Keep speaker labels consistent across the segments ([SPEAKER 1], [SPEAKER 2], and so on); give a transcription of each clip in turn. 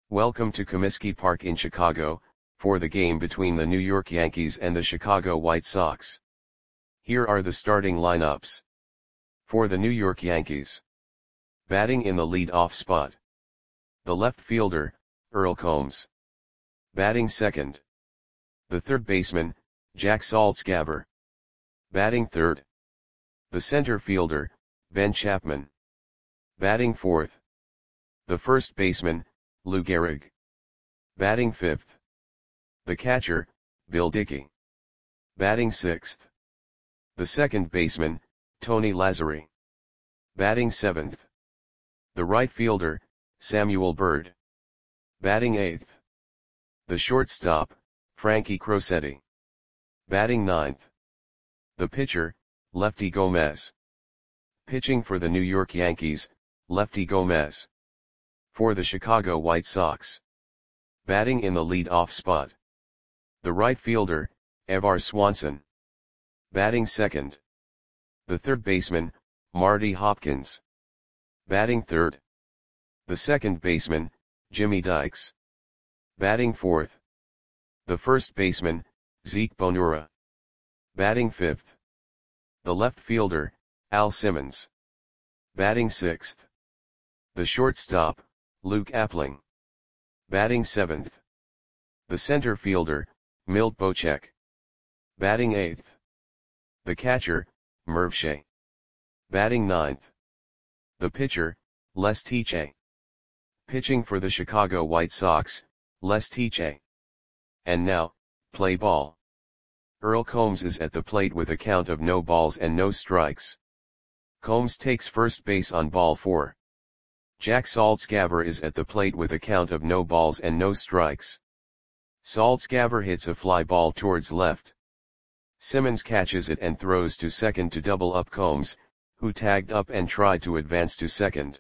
[SPEAKER 1] Welcome to Comiskey Park in Chicago, for the game between the New York Yankees and the Chicago White Sox. Here are the starting lineups. For the New York Yankees. Batting in the lead-off spot. The left fielder, Earl Combs. Batting second. The third baseman, Jack Saltzgaber. Batting third. The center fielder, Ben Chapman. Batting fourth. The first baseman, Lou Gehrig. Batting fifth. The catcher, Bill Dickey. Batting sixth. The second baseman, Tony Lazzeri. Batting seventh. The right fielder, Samuel Byrd. Batting eighth. The shortstop, Frankie Crosetti. Batting ninth. The pitcher, Lefty Gomez. Pitching for the New York Yankees, Lefty Gomez. For the Chicago White Sox. Batting in the lead-off spot. The right fielder, Evar Swanson. Batting second. The third baseman, Marty Hopkins. Batting third. The second baseman, Jimmy Dykes. Batting fourth. The first baseman, Zeke Bonura. Batting fifth. The left fielder, Al Simmons. Batting sixth. The shortstop, Luke Appling. Batting seventh. The center fielder, Milt Bocek. Batting eighth. The catcher, Merv Shea. Batting ninth. The pitcher, Les Tiche. Pitching for the Chicago White Sox, Les Tiche. And now, play ball. Earl Combs is at the plate with a count of no balls and no strikes. Combs takes first base on ball 4. Jack Saltzgaber is at the plate with a count of no balls and no strikes. Saltzgaber hits a fly ball towards left. Simmons catches it and throws to second to double up Combs, who tagged up and tried to advance to second.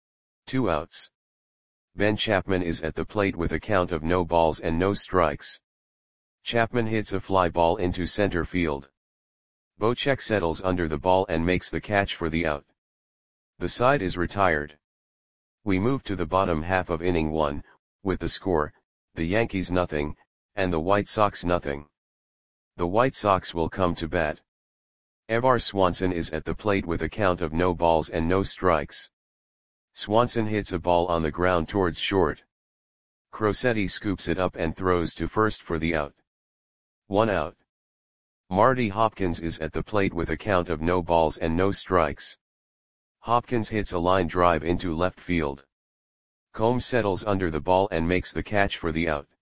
[SPEAKER 1] 2 outs. Ben Chapman is at the plate with a count of no balls and no strikes. Chapman hits a fly ball into center field. Bocek settles under the ball and makes the catch for the out. The side is retired. We move to the bottom half of inning 1, with the score, the Yankees nothing, and the White Sox nothing. The White Sox will come to bat. Evar Swanson is at the plate with a count of no balls and no strikes. Swanson hits a ball on the ground towards short. Crosetti scoops it up and throws to first for the out. 1 out. Marty Hopkins is at the plate with a count of no balls and no strikes. Hopkins hits a line drive into left field. Combs settles under the ball and makes the catch for the out.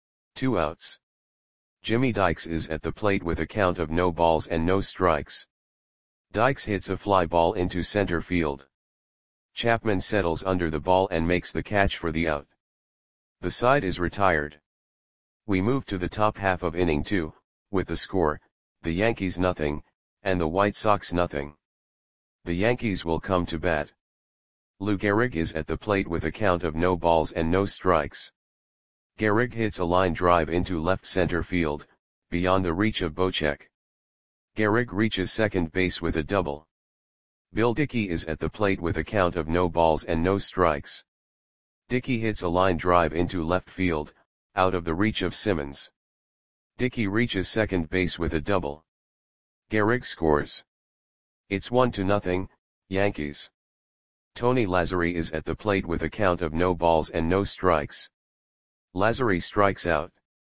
[SPEAKER 1] 2 outs. Jimmy Dykes is at the plate with a count of no balls and no strikes. Dykes hits a fly ball into center field. Chapman settles under the ball and makes the catch for the out. The side is retired. We move to the top half of inning 2, with the score, the Yankees nothing, and the White Sox nothing. The Yankees will come to bat. Lou Gehrig is at the plate with a count of no balls and no strikes. Gehrig hits a line drive into left center field, beyond the reach of Bocek. Gehrig reaches second base with a double. Bill Dickey is at the plate with a count of no balls and no strikes. Dickey hits a line drive into left field, out of the reach of Simmons. Dickey reaches second base with a double. Gehrig scores. It's 1-0, Yankees. Tony Lazzeri is at the plate with a count of no balls and no strikes. Lazzeri strikes out.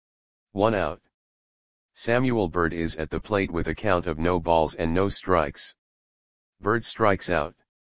[SPEAKER 1] 1 out. Samuel Byrd is at the plate with a count of no balls and no strikes. Byrd strikes out.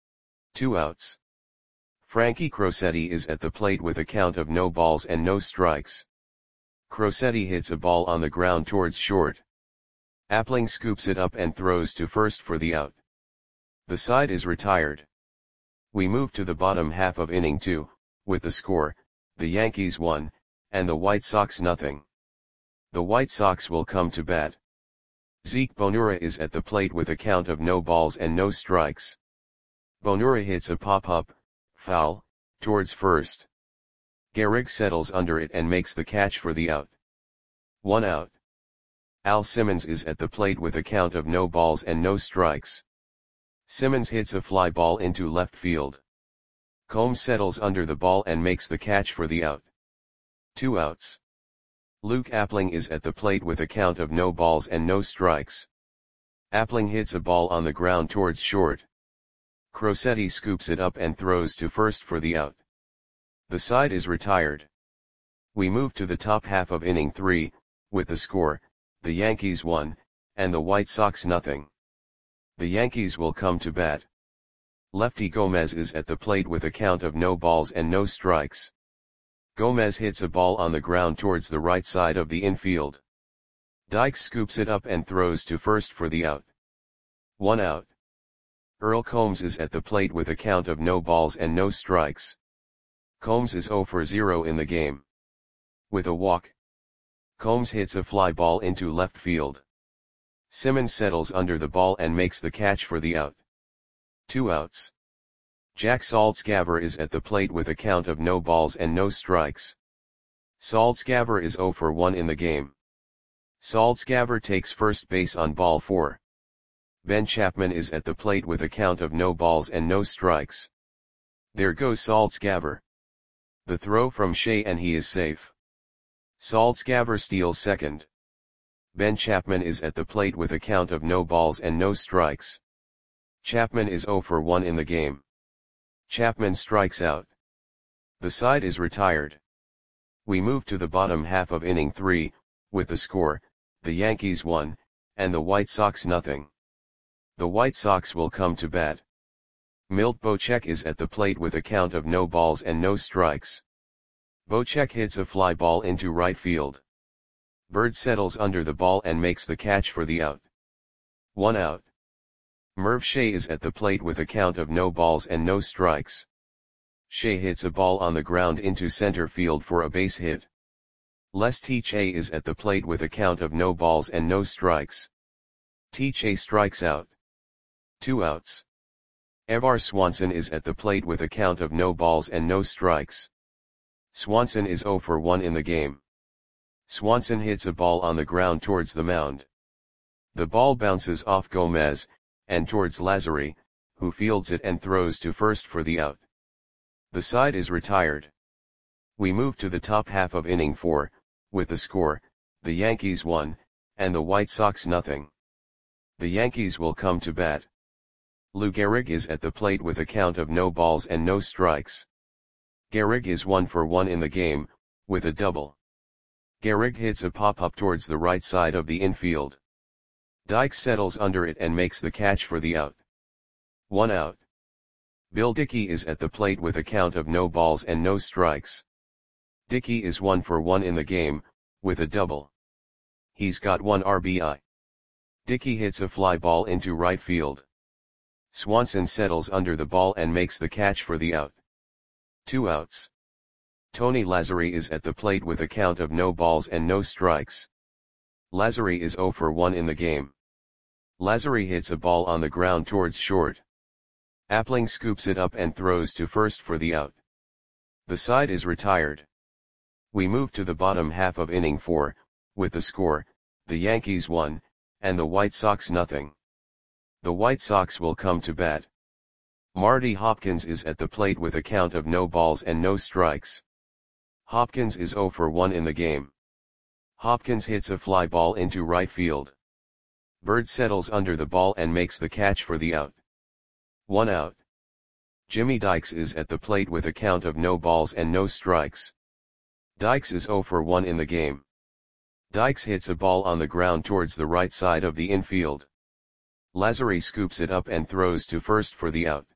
[SPEAKER 1] 2 outs. Frankie Crosetti is at the plate with a count of no balls and no strikes. Crosetti hits a ball on the ground towards short. Appling scoops it up and throws to first for the out. The side is retired. We move to the bottom half of inning 2, with the score, the Yankees 1, and the White Sox nothing. The White Sox will come to bat. Zeke Bonura is at the plate with a count of no balls and no strikes. Bonura hits a pop-up, foul, towards first. Gehrig settles under it and makes the catch for the out. 1 out. Al Simmons is at the plate with a count of no balls and no strikes. Simmons hits a fly ball into left field. Combs settles under the ball and makes the catch for the out. 2 outs. Luke Appling is at the plate with a count of no balls and no strikes. Appling hits a ball on the ground towards short. Crosetti scoops it up and throws to first for the out. The side is retired. We move to the top half of inning 3, with the score, the Yankees 1, and the White Sox nothing. The Yankees will come to bat. Lefty Gomez is at the plate with a count of no balls and no strikes. Gomez hits a ball on the ground towards the right side of the infield. Dykes scoops it up and throws to first for the out. 1 out. Earl Combs is at the plate with a count of no balls and no strikes. Combs is 0 for 0 in the game. With a walk, Combs hits a fly ball into left field. Simmons settles under the ball and makes the catch for the out. 2 outs. Jack Saltzgaver is at the plate with a count of no balls and no strikes. Saltzgaver is 0 for 1 in the game. Saltzgaver takes first base on ball 4. Ben Chapman is at the plate with a count of no balls and no strikes. There goes Saltzgaver. The throw from Shea and he is safe. Saltzgaver steals second. Ben Chapman is at the plate with a count of no balls and no strikes. Chapman is 0 for 1 in the game. Chapman strikes out. The side is retired. We move to the bottom half of inning 3, with the score, the Yankees 1, and the White Sox nothing. The White Sox will come to bat. Milt Bocek is at the plate with a count of no balls and no strikes. Bocek hits a fly ball into right field. Bird settles under the ball and makes the catch for the out. 1 out. Merv Shea is at the plate with a count of no balls and no strikes. Shea hits a ball on the ground into center field for a base hit. Les Tche is at the plate with a count of no balls and no strikes. Tche strikes out. 2 outs. Evar Swanson is at the plate with a count of no balls and no strikes. Swanson is 0 for 1 in the game. Swanson hits a ball on the ground towards the mound. The ball bounces off Gomez, and towards Lazary, who fields it and throws to first for the out. The side is retired. We move to the top half of inning 4, with the score, the Yankees 1, and the White Sox nothing. The Yankees will come to bat. Lou Gehrig is at the plate with a count of no balls and no strikes. Gehrig is 1 for 1 in the game, with a double. Gehrig hits a pop-up towards the right side of the infield. Dykes settles under it and makes the catch for the out. 1 out. Bill Dickey is at the plate with a count of no balls and no strikes. Dickey is 1 for 1 in the game, with a double. He's got 1 RBI. Dickey hits a fly ball into right field. Swanson settles under the ball and makes the catch for the out. 2 outs. Tony Lazary is at the plate with a count of no balls and no strikes. Lazary is 0 for 1 in the game. Lazary hits a ball on the ground towards short. Appling scoops it up and throws to first for the out. The side is retired. We move to the bottom half of inning 4, with the score, the Yankees 1, and the White Sox nothing. The White Sox will come to bat. Marty Hopkins is at the plate with a count of no balls and no strikes. Hopkins is 0 for 1 in the game. Hopkins hits a fly ball into right field. Bird settles under the ball and makes the catch for the out. 1 out. Jimmy Dykes is at the plate with a count of no balls and no strikes. Dykes is 0 for 1 in the game. Dykes hits a ball on the ground towards the right side of the infield. Lazary scoops it up and throws to first for the out.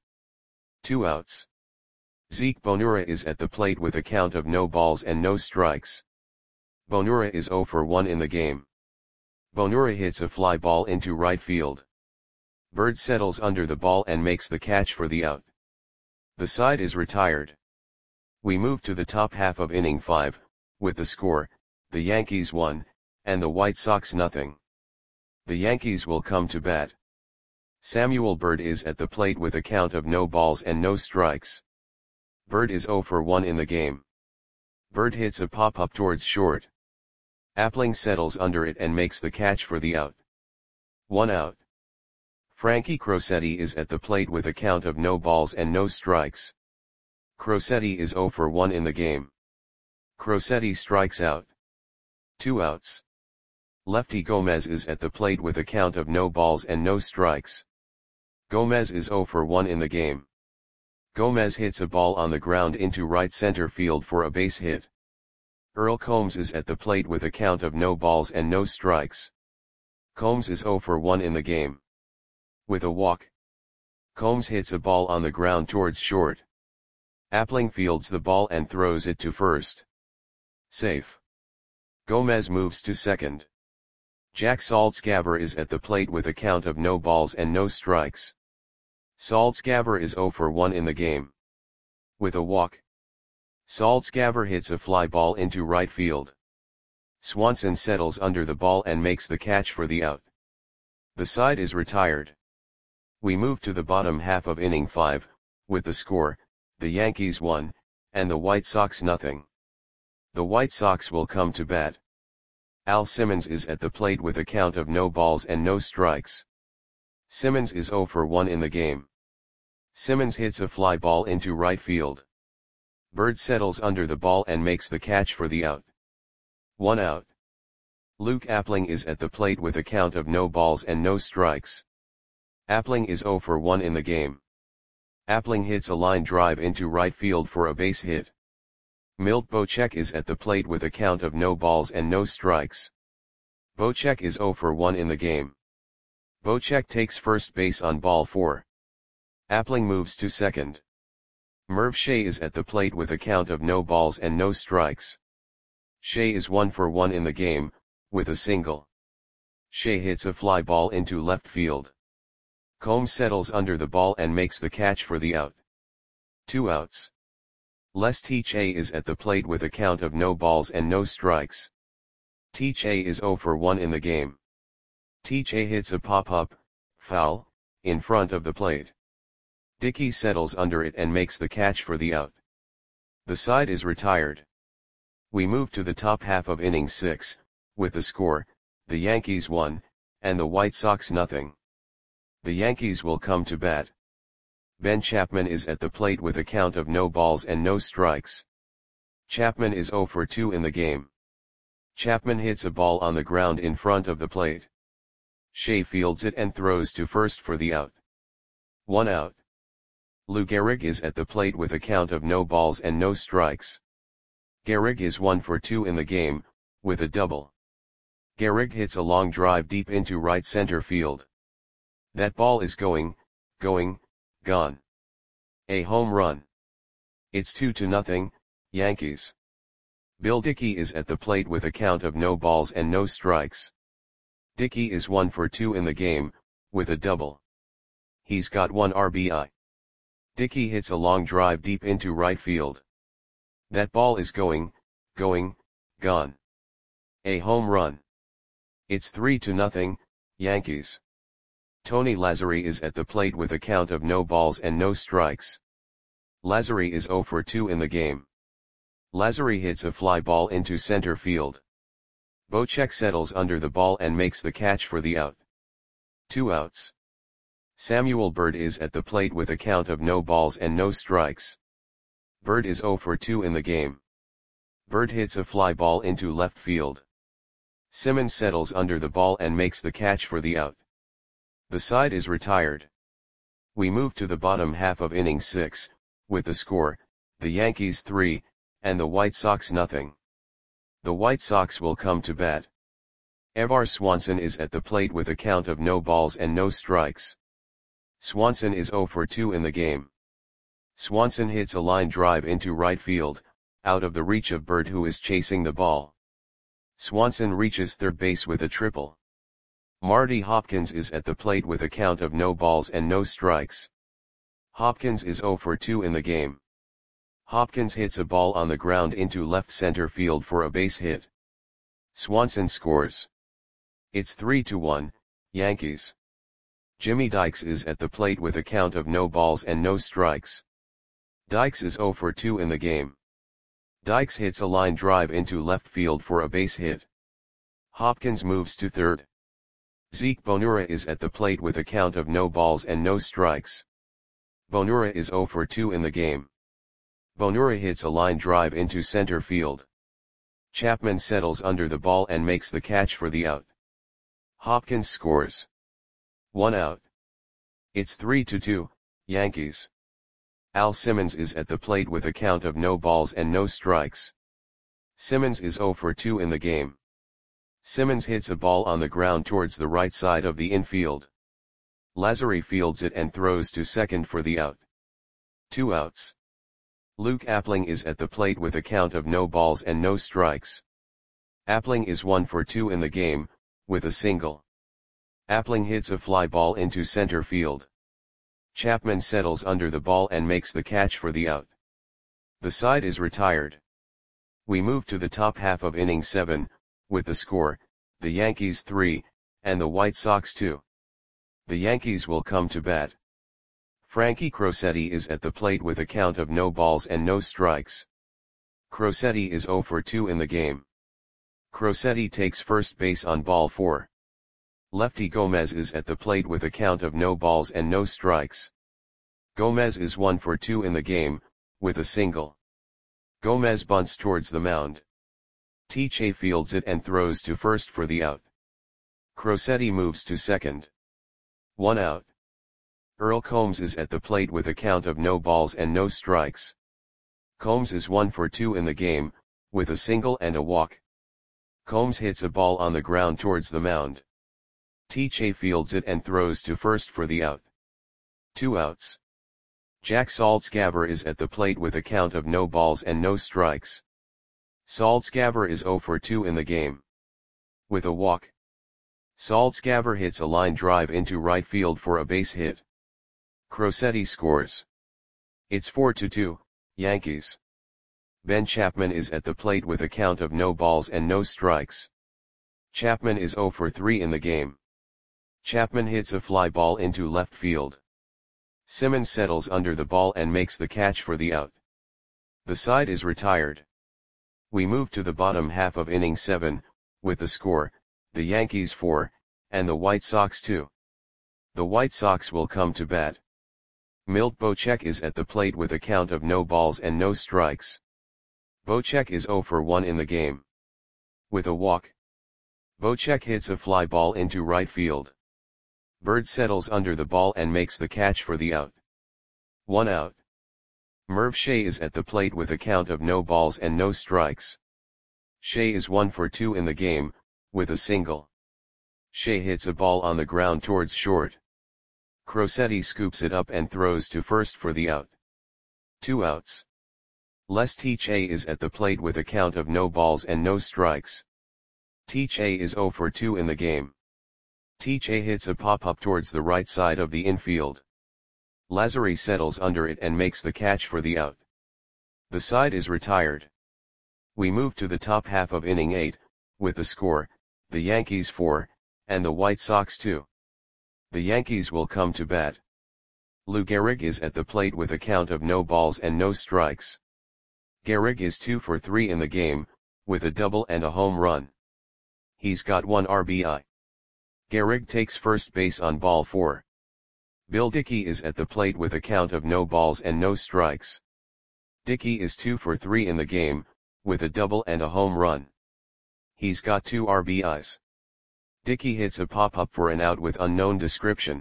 [SPEAKER 1] 2 outs. Zeke Bonura is at the plate with a count of no balls and no strikes. Bonura is 0 for 1 in the game. Bonura hits a fly ball into right field. Bird settles under the ball and makes the catch for the out. The side is retired. We move to the top half of inning 5, with the score, the Yankees 1, and the White Sox nothing. The Yankees will come to bat. Samuel Bird is at the plate with a count of no balls and no strikes. Bird is 0 for 1 in the game. Bird hits a pop-up towards short. Appling settles under it and makes the catch for the out. 1 out. Frankie Crosetti is at the plate with a count of no balls and no strikes. Crosetti is 0 for 1 in the game. Crosetti strikes out. 2 outs. Lefty Gomez is at the plate with a count of no balls and no strikes. Gomez is 0 for 1 in the game. Gomez hits a ball on the ground into right center field for a base hit. Earl Combs is at the plate with a count of no balls and no strikes. Combs is 0 for 1 in the game. With a walk, Combs hits a ball on the ground towards short. Appling fields the ball and throws it to first. Safe. Gomez moves to second. Jack Saltzgaber is at the plate with a count of no balls and no strikes. Saltzgaber is 0 for 1 in the game. With a walk, Saltzgaber hits a fly ball into right field. Swanson settles under the ball and makes the catch for the out. The side is retired. We move to the bottom half of inning 5, with the score, the Yankees 1, and the White Sox nothing. The White Sox will come to bat. Al Simmons is at the plate with a count of no balls and no strikes. Simmons is 0 for 1 in the game. Simmons hits a fly ball into right field. Bird settles under the ball and makes the catch for the out. 1 out. Luke Appling is at the plate with a count of no balls and no strikes. Appling is 0 for 1 in the game. Appling hits a line drive into right field for a base hit. Milt Bocek is at the plate with a count of no balls and no strikes. Bocek is 0 for 1 in the game. Bocek takes first base on ball 4. Appling moves to second. Merv Shea is at the plate with a count of no balls and no strikes. Shea is 1 for 1 in the game, with a single. Shea hits a fly ball into left field. Combs settles under the ball and makes the catch for the out. 2 outs. Les T-Che is at the plate with a count of no balls and no strikes. T-Che is 0 for 1 in the game. T-Che hits a pop-up, foul, in front of the plate. Dickey settles under it and makes the catch for the out. The side is retired. We move to the top half of inning 6, with the score, the Yankees 1, and the White Sox nothing. The Yankees will come to bat. Ben Chapman is at the plate with a count of no balls and no strikes. Chapman is 0 for 2 in the game. Chapman hits a ball on the ground in front of the plate. Shea fields it and throws to first for the out. 1 out. Lou Gehrig is at the plate with a count of no balls and no strikes. Gehrig is 1 for 2 in the game, with a double. Gehrig hits a long drive deep into right center field. That ball is going, gone. A home run. It's 2-0, Yankees. Bill Dickey is at the plate with a count of no balls and no strikes. Dickey is 1 for 2 in the game, with a double. He's got 1 RBI. Dickey hits a long drive deep into right field. That ball is going, gone. A home run. It's 3-0, Yankees. Tony Lazzeri is at the plate with a count of no balls and no strikes. Lazzeri is 0 for 2 in the game. Lazzeri hits a fly ball into center field. Bocek settles under the ball and makes the catch for the out. 2 outs. Samuel Bird is at the plate with a count of no balls and no strikes. Bird is 0 for 2 in the game. Bird hits a fly ball into left field. Simmons settles under the ball and makes the catch for the out. The side is retired. We move to the bottom half of inning 6, with the score, the Yankees 3, and the White Sox nothing. The White Sox will come to bat. Evar Swanson is at the plate with a count of no balls and no strikes. Swanson is 0 for 2 in the game. Swanson hits a line drive into right field, out of the reach of Bird who is chasing the ball. Swanson reaches third base with a triple. Marty Hopkins is at the plate with a count of no balls and no strikes. Hopkins is 0 for 2 in the game. Hopkins hits a ball on the ground into left center field for a base hit. Swanson scores. It's 3-1, Yankees. Jimmy Dykes is at the plate with a count of no balls and no strikes. Dykes is 0 for 2 in the game. Dykes hits a line drive into left field for a base hit. Hopkins moves to third. Zeke Bonura is at the plate with a count of no balls and no strikes. Bonura is 0 for 2 in the game. Bonura hits a line drive into center field. Chapman settles under the ball and makes the catch for the out. Hopkins scores. 1 out. It's 3-2, Yankees. Al Simmons is at the plate with a count of no balls and no strikes. Simmons is 0 for 2 in the game. Simmons hits a ball on the ground towards the right side of the infield. Lazary fields it and throws to second for the out. 2 outs. Luke Appling is at the plate with a count of no balls and no strikes. Appling is 1 for 2 in the game, with a single. Appling hits a fly ball into center field. Chapman settles under the ball and makes the catch for the out. The side is retired. We move to the top half of inning 7, with the score, the Yankees 3, and the White Sox 2. The Yankees will come to bat. Frankie Crosetti is at the plate with a count of no balls and no strikes. Crosetti is 0 for 2 in the game. Crosetti takes first base on ball 4. Lefty Gomez is at the plate with a count of no balls and no strikes. Gomez is 1 for 2 in the game, with a single. Gomez bunts towards the mound. T-Che fields it and throws to first for the out. Crosetti moves to second. 1 out. Earl Combs is at the plate with a count of no balls and no strikes. Combs is 1 for 2 in the game, with a single and a walk. Combs hits a ball on the ground towards the mound. T-Che fields it and throws to first for the out. 2 outs. Jack Saltzgaver is at the plate with a count of no balls and no strikes. Saltzgaver is 0 for 2 in the game. With a walk. Saltzgaver hits a line drive into right field for a base hit. Crosetti scores. It's 4-2, Yankees. Ben Chapman is at the plate with a count of no balls and no strikes. Chapman is 0 for 3 in the game. Chapman hits a fly ball into left field. Simmons settles under the ball and makes the catch for the out. The side is retired. We move to the bottom half of inning 7, with the score, the Yankees 4, and the White Sox 2. The White Sox will come to bat. Milt Bocek is at the plate with a count of no balls and no strikes. Bocek is 0 for 1 in the game. With a walk. Bocek hits a fly ball into right field. Bird settles under the ball and makes the catch for the out. 1 out. Merv Shea is at the plate with a count of no balls and no strikes. Shea is 1 for 2 in the game, with a single. Shea hits a ball on the ground towards short. Crosetti scoops it up and throws to first for the out. 2 outs. Les T-Che is at the plate with a count of no balls and no strikes. T-Che is 0 for 2 in the game. T-Che hits a pop-up towards the right side of the infield. Lazary settles under it and makes the catch for the out. The side is retired. We move to the top half of inning 8, with the score, the Yankees 4, and the White Sox 2. The Yankees will come to bat. Lou Gehrig is at the plate with a count of no balls and no strikes. Gehrig is 2 for 3 in the game, with a double and a home run. He's got 1 RBI. Gehrig takes first base on ball 4. Bill Dickey is at the plate with a count of no balls and no strikes. Dickey is 2 for 3 in the game, with a double and a home run. He's got 2 RBIs. Dickey hits a pop-up for an out with unknown description.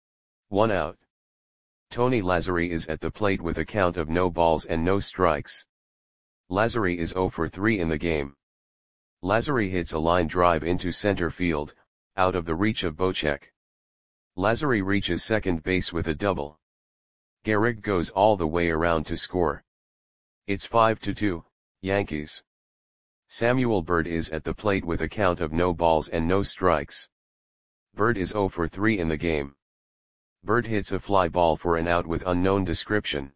[SPEAKER 1] 1 out. Tony Lazary is at the plate with a count of no balls and no strikes. Lazary is 0 for 3 in the game. Lazary hits a line drive into center field, out of the reach of Bocek. Lazary reaches second base with a double. Gehrig goes all the way around to score. It's 5-2, Yankees. Samuel Bird is at the plate with a count of no balls and no strikes. Bird is 0 for 3 in the game. Bird hits a fly ball for an out with unknown description.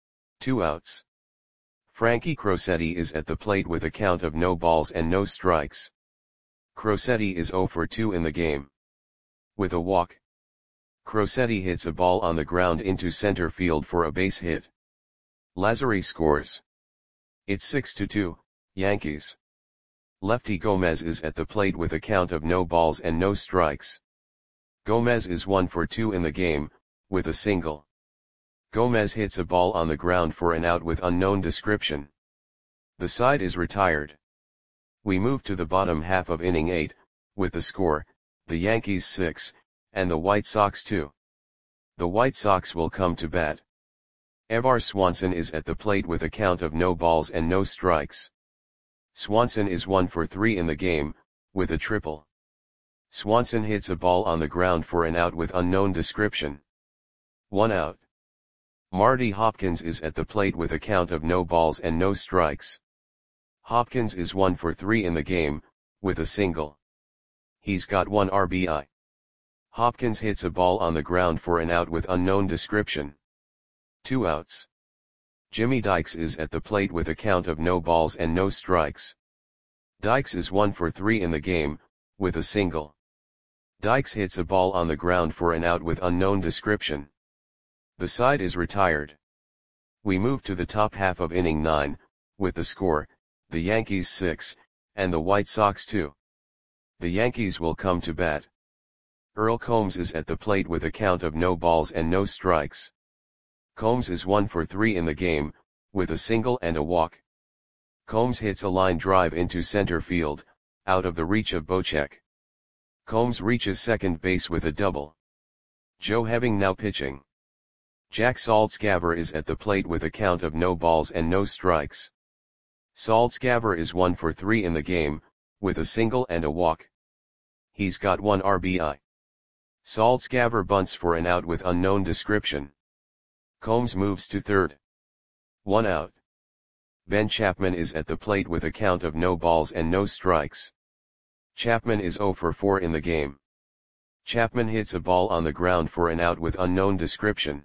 [SPEAKER 1] 2 outs. Frankie Crosetti is at the plate with a count of no balls and no strikes. Crosetti is 0 for 2 in the game. With a walk. Crosetti hits a ball on the ground into center field for a base hit. Lazary scores. It's 6-2, Yankees. Lefty Gomez is at the plate with a count of no balls and no strikes. Gomez is 1 for 2 in the game, with a single. Gomez hits a ball on the ground for an out with unknown description. The side is retired. We move to the bottom half of inning 8, with the score, the Yankees 6, and the White Sox 2. The White Sox will come to bat. Evar Swanson is at the plate with a count of no balls and no strikes. Swanson is 1 for 3 in the game, with a triple. Swanson hits a ball on the ground for an out with unknown description. 1 out. Marty Hopkins is at the plate with a count of no balls and no strikes. Hopkins is 1 for 3 in the game, with a single. He's got 1 RBI. Hopkins hits a ball on the ground for an out with unknown description. 2 outs. Jimmy Dykes is at the plate with a count of no balls and no strikes. Dykes is 1 for 3 in the game, with a single. Dykes hits a ball on the ground for an out with unknown description. The side is retired. We move to the top half of inning 9, with the score, the Yankees 6, and the White Sox 2. The Yankees will come to bat. Earl Combs is at the plate with a count of no balls and no strikes. Combs is 1 for 3 in the game, with a single and a walk. Combs hits a line drive into center field, out of the reach of Bocek. Combs reaches second base with a double. Joe Heving now pitching. Jack Saltzgaver is at the plate with a count of no balls and no strikes. Saltzgaver is 1 for 3 in the game, with a single and a walk. He's got 1 RBI. Saltzgaver bunts for an out with unknown description. Combs moves to third. 1 out. Ben Chapman is at the plate with a count of no balls and no strikes. Chapman is 0 for 4 in the game. Chapman hits a ball on the ground for an out with unknown description.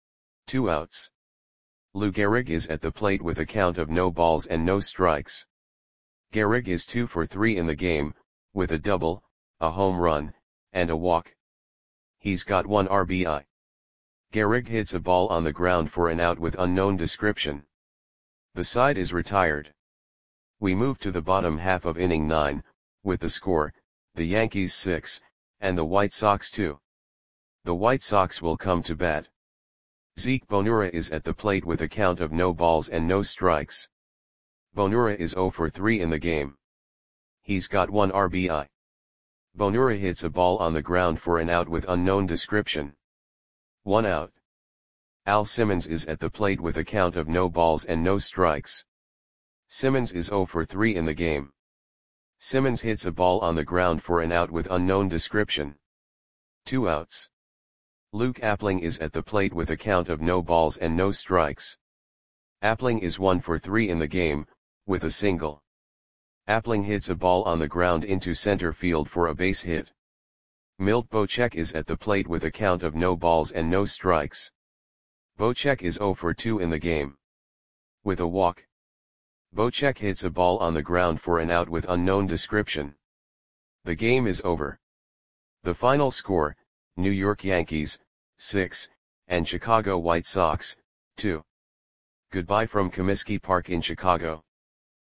[SPEAKER 1] 2 outs. Lou Gehrig is at the plate with a count of no balls and no strikes. Gehrig is 2 for 3 in the game, with a double, a home run, and a walk. He's got 1 RBI. Gehrig hits a ball on the ground for an out with unknown description. The side is retired. We move to the bottom half of inning 9, with the score, the Yankees 6, and the White Sox 2. The White Sox will come to bat. Zeke Bonura is at the plate with a count of no balls and no strikes. Bonura is 0 for 3 in the game. He's got 1 RBI. Bonura hits a ball on the ground for an out with unknown description. 1 out. Al Simmons is at the plate with a count of no balls and no strikes. Simmons is 0 for 3 in the game. Simmons hits a ball on the ground for an out with unknown description. 2 outs. Luke Appling is at the plate with a count of no balls and no strikes. Appling is 1 for 3 in the game, with a single. Appling hits a ball on the ground into center field for a base hit. Milt Bocek is at the plate with a count of no balls and no strikes. Bocek is 0 for 2 in the game. With a walk. Bocek hits a ball on the ground for an out with unknown description. The game is over. The final score, New York Yankees, 6, and Chicago White Sox, 2. Goodbye from Comiskey Park in Chicago.